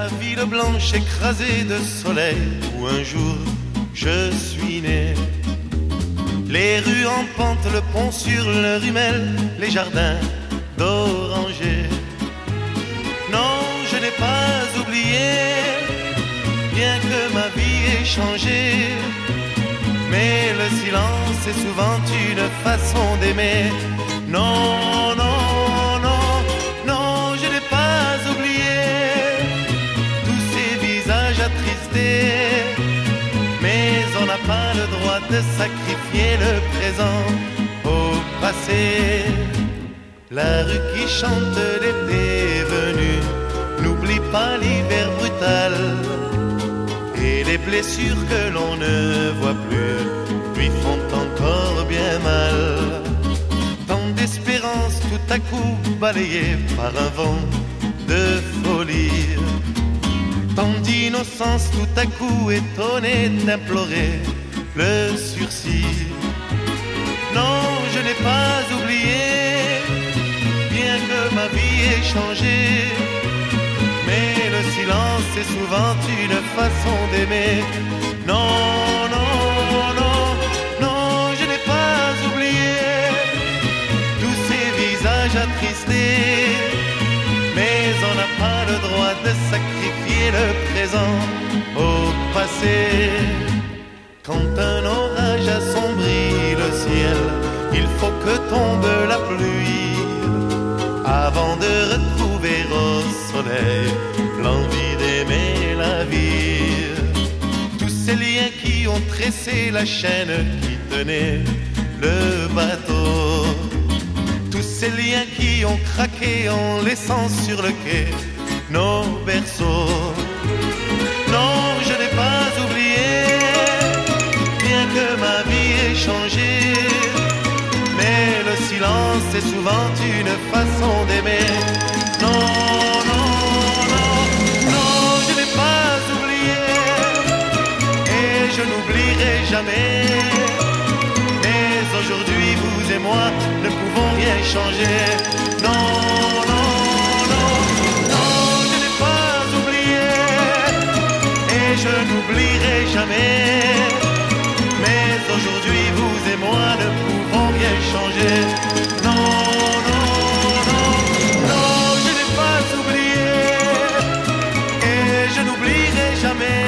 la ville blanche écrasée de soleil où un jour je suis né. Les rues en pente, le pont sur le Rumel, les jardins d'orangers. Non, je n'ai pas oublié, bien que ma vie ait changé. Mais le silence est souvent une façon d'aimer. Non, non, non, non, je n'ai pas oublié tous ces visages attristés. Mais on n'a pas le droit de sacrifier le présent au passé. La rue qui chante l'été est venue, n'oublie pas l'hiver brutal. Et les blessures que l'on ne voit plus lui font encore bien mal. Tant d'espérance tout à coup balayée par un vent de folie. Tant d'innocence tout à coup étonnée d'implorer le sursis. Non, je n'ai pas oublié, bien que ma vie ait changé. Mais le silence est souvent une façon d'aimer. Non, non, non, non, je n'ai pas oublié tous ces visages attristés. Mais on n'a pas le droit de sacrifier le présent au passé. Quand un orage assombrit le ciel, il faut que tombe la pluie avant de retrouver au soleil l'envie d'aimer la vie. Tous ces liens qui ont tressé la chaîne qui tenait le bateau, tous ces liens qui ont craqué en laissant sur le quai nos berceaux. Non, je n'ai pas oublié, bien que ma vie ait changé. Mais le silence est souvent une façon d'aimer. Non, non, non, non, je n'ai pas oublié et je n'oublierai jamais. Mais aujourd'hui, vous et moi ne pouvons rien changer. Non, non, non, non, je n'ai pas oublié et je n'oublierai jamais. Mais aujourd'hui, vous et moi ne pouvons rien changer. Non, non, non, non, je n'ai pas oublié et je n'oublierai jamais.